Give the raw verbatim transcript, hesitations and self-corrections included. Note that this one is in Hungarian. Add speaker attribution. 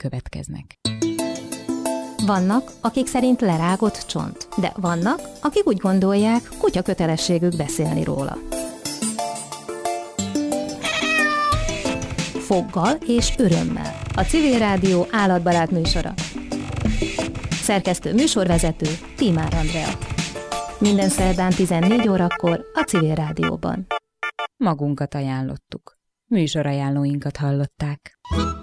Speaker 1: következnek.
Speaker 2: Vannak, akik szerint lerágott csont, de vannak, akik úgy gondolják, kutya kötelességük beszélni róla. Foggal és örömmel. A Civil Rádió állatbarát műsora. Szerkesztő műsorvezető Tímár Andrea. Minden szerdán tizennégy órakor a Civil Rádióban.
Speaker 1: Magunkat ajánlottuk. Műsorajánlóinkat hallották.